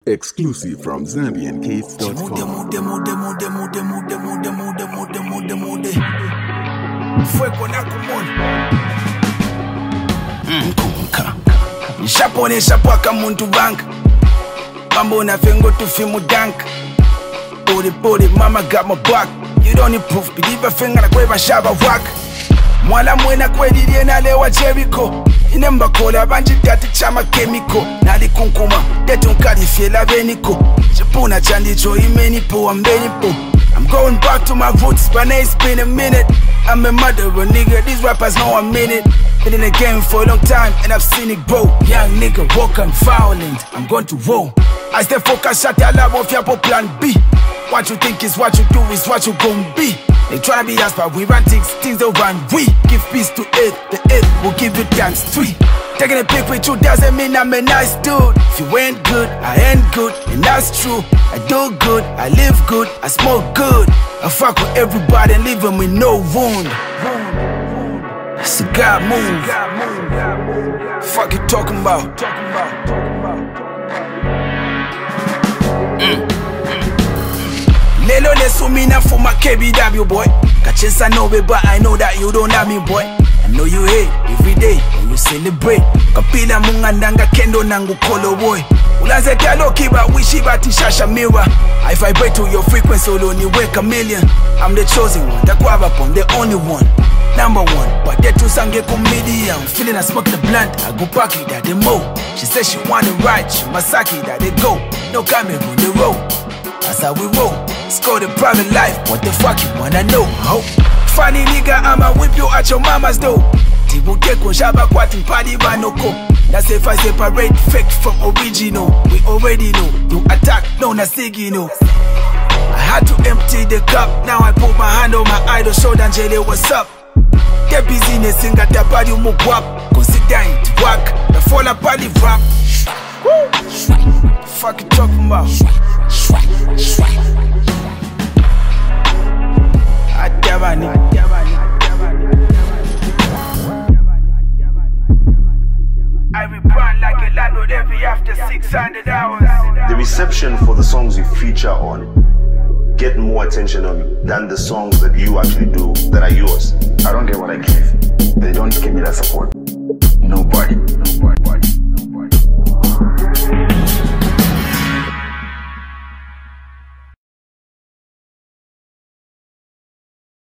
Exclusive from ZambianCates.com. Fuego na kumoni Nkunka Nishapone shapwaka muntu bank Mambo na fengo tufi mudank Body, mama got my back. You don't need proof, believe a finger na kweva shaba wak. Mwala mwena kwedi na lewa Jericho. Inemba kola banji dati chama chemical. Nali kunkuma, detu nkadi fiela veniko. Chipuna chandicho imenipo, ambenipo. I'm going back to my roots, but now it's been a minute. I'm a murderer, nigga, these rappers know I'm in it. Been in the game for a long time, and I've seen it grow. Young nigga, walking violent, I'm going to roll. I stay focused, shut your lab off your plan B. What you think is what you do is what you gon' be. They tryna be us, but we run things don't run. We give peace to it, the it will give you times 3. Taking a pic with you doesn't mean I'm a nice dude. If you ain't good, I ain't good, and that's true. I do good, I live good, I smoke good. I fuck with everybody and leave them with no wound. That's a God move. Fuck you talking about? Lelo lesumina for my KBW boy. Kachensa no be, but I know that you don't have me boy. I know you hate every day and you celebrate. Kapila mungandanga kendo nangu kolo boy. Ulaze talo kiba wishi bati shasha mirror. I vibrate to your frequency only wake a million. I'm the chosen one, the kwabapon, the only one. Number one, but that two sange comedian. Feeling I smoke the blunt, I go pack it that they mo. She says she want it right, she masaki that they go. No camera on the road. That's how we roll. Score the private life. What the fuck you wanna know? Ho. Funny nigga, I'ma whip you at your mama's door. Tibuke konshaba kwati mpadi banoko. That's if I separate fake from original. We already know. You attack, no nasigi no. I had to empty the cup. Now I put my hand on my idol shoulder and Jele, what's up? Get business in got the body mugwap. Consider it work. The fall apart the rap. Fuck you talking about? I rebrand like a landlord every after 600 hours. The reception for the songs you feature on get more attention than the songs that you actually do that are yours. I don't get what I give. They don't give me that support.